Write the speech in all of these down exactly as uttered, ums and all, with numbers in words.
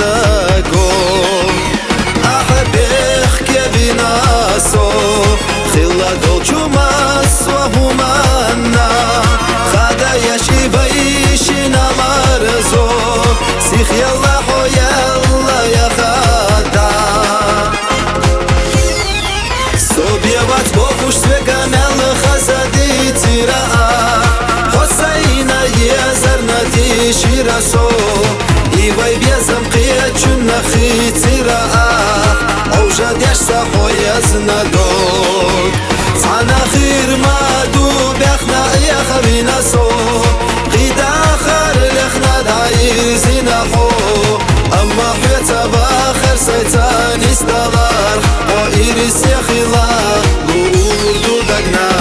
داكو أحبخ كبيناسو خلا دولچو مسوه منا خدا يشي بيشنا مرزو سيخ يلا حو يلا يا خدا صوبيوات بوخوش سوكامل خزدي تيرا حسينا يزرنا دي شيراسو إيوي بيزم قيا چون نخي تيرا أوجد يشسا حو يزنا دوك صانا خير ما دو بيخنا يا خبينا سو قيدا آخر لخنا داير زينا حو أما حيتا باخر سيتان استغار وإيريس يا خلا لور دو دقنا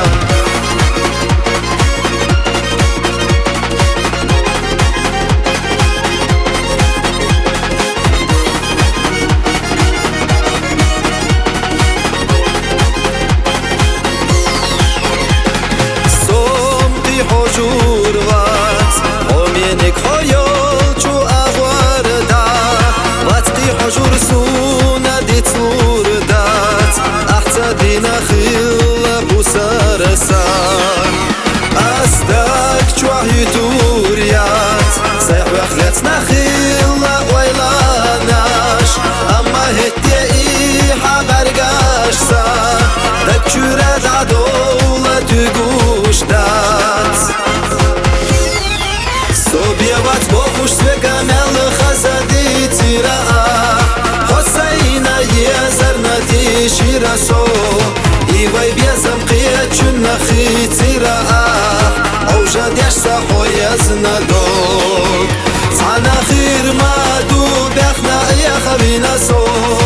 حجورات همينك خيال چو اغوار دا واتقي حجور سونا دي تلور دات احتا دينا خيل بوسار سار استاك چو عيتوريات سيح بخلتنا خيل ويلاناش اما هتي اي حبرگاش سا دك چورد عدولة تقوش دات صوبيوات بوخوش سوكامل خزدي تيرا حسينا يزرنا دي شيراسو إيوي بيزم قيا چون نخي تيرا أوجد يشسا حو يزنا دوك صانا خير ما دو بيخنا يا خبينا سو